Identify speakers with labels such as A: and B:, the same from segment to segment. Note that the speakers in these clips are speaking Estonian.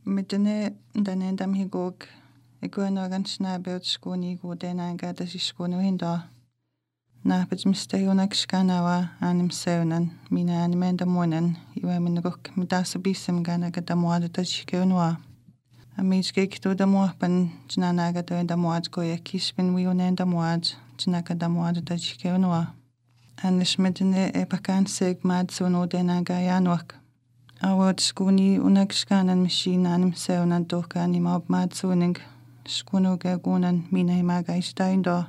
A: Mitene danendam higog ekuanogan snabeut skunigu denanga tasisskunu hinda. Nahpets mistä junakskanawa anim seunan mina animenda munen iwa minrok mitasa bissem ganaga damuada tasiskeunua. Amiskek tu damuapan tnanaga to damuad koya kispin wiunen damuad tnaka damuada tasiskeunua. Anis mitene epakan segmad sunu denaga januak. Awad skuni unakskanan machine anim seunan tohka nima mad suning skunuga gunan mina himaga istaindo.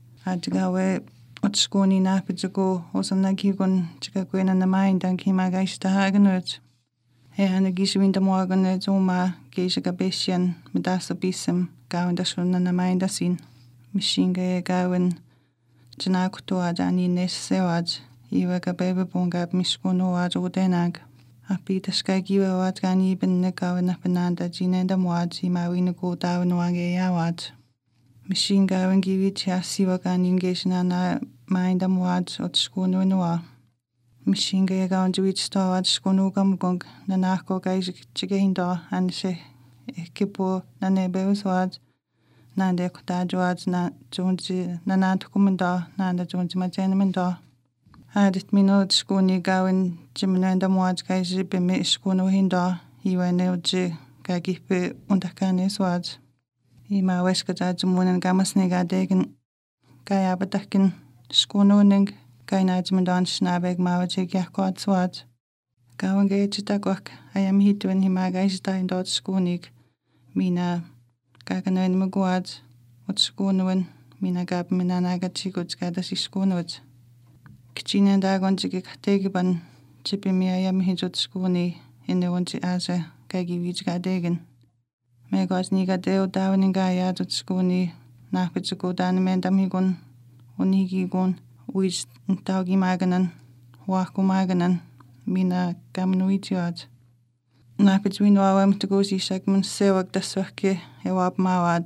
A: Adgawe skuni nahpitsuko osannagigun tikakuena namaindan himaga istahaganut. Hehan giswinda morgan zuma geishaga besian medasa bisem gawinda shunna namaindasin. Machine gawin tnakutua jani nesewad iwaga bebebungab miskunuad udenag. Apitas kagiwa wat gani ben gawin penanda jinenda muad imawin go dawn wage yawad. Machine gawin givit siwa gani engagena na mainda muad ot skunu noa. Machine gawin juit stawad skunu gamgong na nachko gaisik chigainda anse kipo na nebeuswad nande kutadwad na junji na nantukumenda nanda junji majenemenda. Adit minut skuni gawin jiminenda muad gaisi bime skunu hinda iwa neuji gagipe undakane swad. Ima weskada jumunen gamasnega degen gaya batakin skunu ning gaina jimendan snabeg mawajig yakwad swad. Gawin gaichitakwak ayam hituen hima gaisita indot skunig mina gaganoen magwad ot skunuwen mina gab minanaga chiguds gadas iskunuwad. Kchinen dagon jige kategiban chipimia yam hijot skuni inewonji ase kagi wijga degen. Megos niga deo daweninga yadot skuni nahpitsuko danemendam higun unigigun uij ntaugi maganan waku maganan mina gamnuitiad. Nahpitsuino awam tugosi shagmun sewak daswake ewab mawad.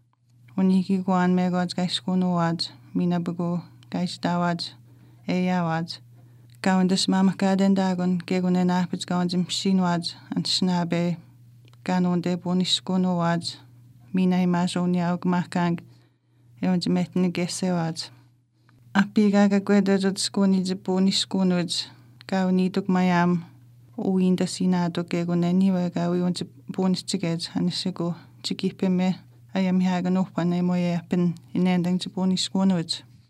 A: Unigiguan megos gaiskunuwad mina bugu gaisdawad. Eyawad. Gawin dus mamakaden dagon gegunen nahpits gawin jim shinwad an snabe ganon de boniskunuwad mina imajon yaug mahkang ewan jimetni gesewad. Api gaga gwedajod skuni jiboniskunuwad gawin iduk mayam uinda sinado gegunen niwa gawi on jibonistiged anisigo jigipeme ayam hagan upan emoye apin inendang jiboniskunuwad.